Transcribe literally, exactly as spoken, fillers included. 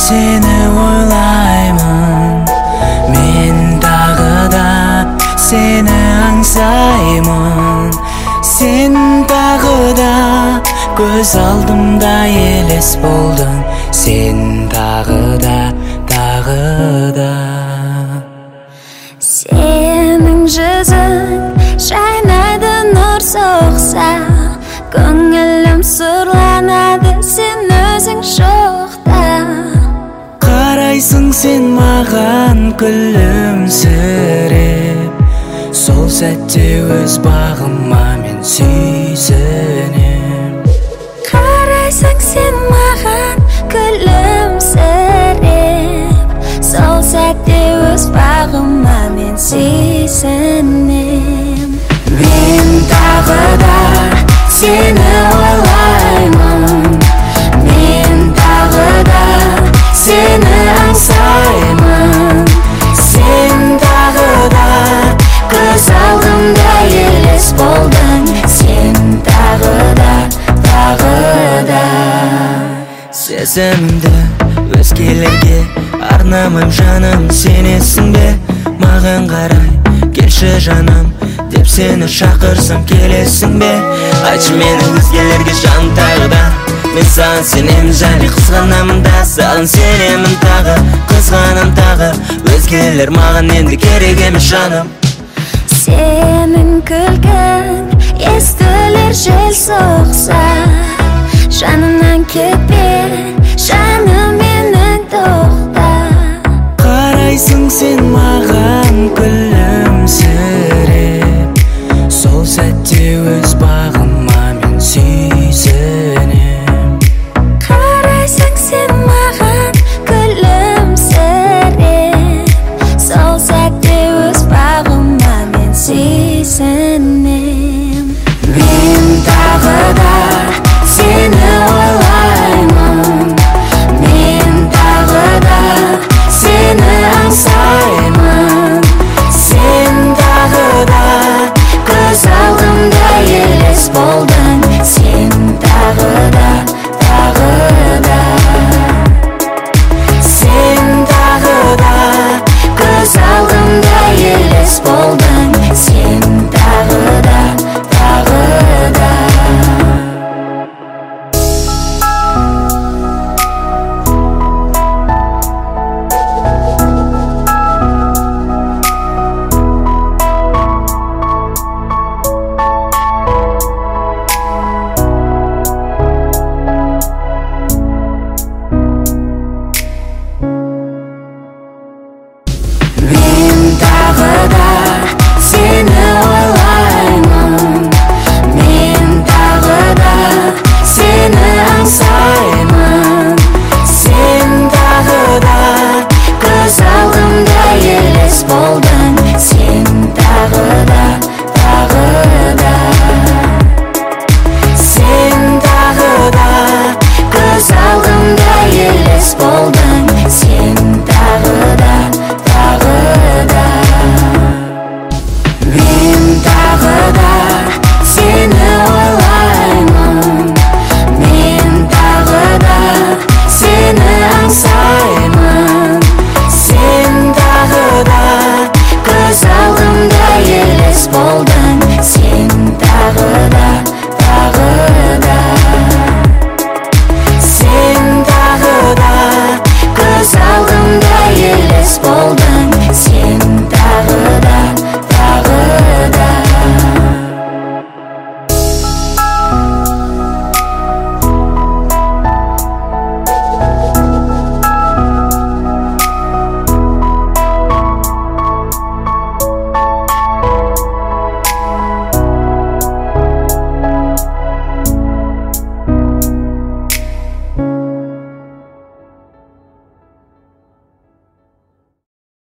seni ойлаймын, мен тағы да seni аңсаймын. Sen тағы да көз алдымда елес болдың, sen тағы да, тағы да. Senin жүзің жайнайды нұр соқса, көңілім сұрланады сен өзің жоқта. Қарайсың сен маған күлімсіреп, сол сәтте өз бағыма мен сүйсінем. Қарайсың сен маған күлімсіреп, сол сәтте өз бағыма мен сүйсінем. Мен тағы да seni ойлаймын, мен тағы да seni аңсаймын. Sen тағы да көз алдымда елес болдың, sen тағы да, тағы да. Сезімімді өзгелерге арнамайм жаным, сенесің бе? Маған қарай келші жаным деп сені шақырсам келесің бе? Айтшы мені өзгелерге жан тағы да, мен саған сенемін және қызғанамын да, саған сенемін тағы, қызғанам тағы. Өзгелер маған енді керек емес жаным. Senin күлкің естілер жел соқса, жанымнан кетпе, жаным менің тоқта. Қарайсың сен маған күлімсіреп, сол сәтте өз